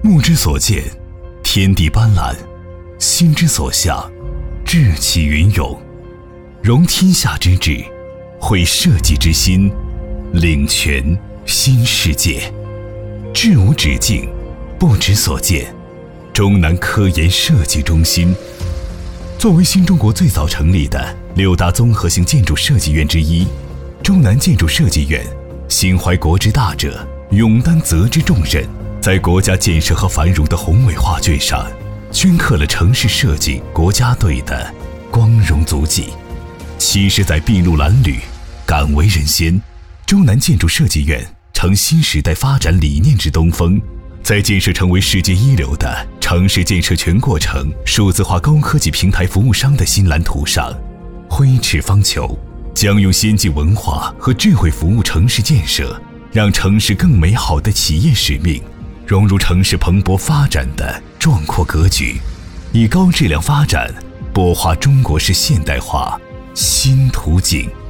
目之所见，天地斑斓；心之所向，志气云涌。融天下之志，汇设计之心，领全新世界。志无止境，不知所见。中南科研设计中心作为新中国最早成立的6大综合性建筑设计院之一，中南建筑设计院心怀国之大者，勇担责之重任，在国家建设和繁荣的宏伟画卷上镌刻了城市设计国家队的光荣足迹。70载筚路蓝缕，敢为人先。中南建筑设计院承新时代发展理念之东风，在建设成为世界一流的城市建设全过程数字化高科技平台服务商的新蓝图上，挥斥方遒，将用先进文化和智慧服务城市建设，让城市更美好的企业使命融入城市蓬勃发展的壮阔格局，以高质量发展擘画中国式现代化新途径。